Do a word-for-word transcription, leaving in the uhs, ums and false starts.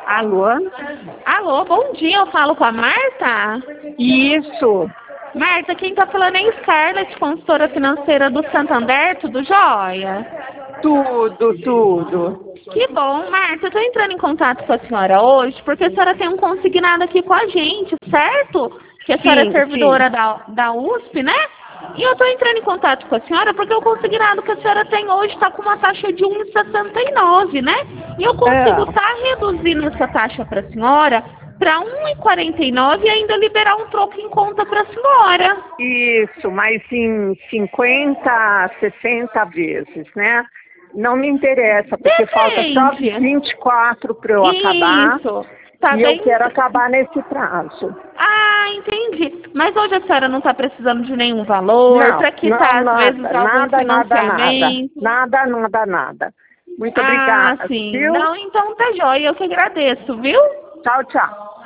Alô? Alô, bom dia, eu falo com a Marta? Isso. Marta, quem tá falando é a Scarlett, consultora financeira do Santander, tudo jóia? Tudo, tudo. Que bom, Marta, eu tô entrando em contato com a senhora hoje, porque a senhora tem um consignado aqui com a gente, certo? Que a senhora é Sim, servidora sim. da, da U S P, né? E eu tô entrando em contato com a senhora porque o consignado que a senhora tem hoje está com uma taxa de um vírgula sessenta e nove, né? E eu consigo É, estar reduzindo essa taxa para a senhora para um vírgula quarenta e nove e ainda liberar um troco em conta para a senhora. isso, mas em cinquenta, sessenta vezes, né? Não me interessa, porque falta só Depende. vinte e quatro para eu acabar Isso. Tá e eu bem? quero acabar nesse prazo. Ah, entendi. Mas hoje a senhora não está precisando de nenhum valor Não, para não, quitar, às vezes, nada, algum nada, nada, nada. financiamento? Nada, nada, nada. Muito Ah, obrigada, sim. viu? Não, então tá jóia. Eu que agradeço, viu? Tchau, tchau.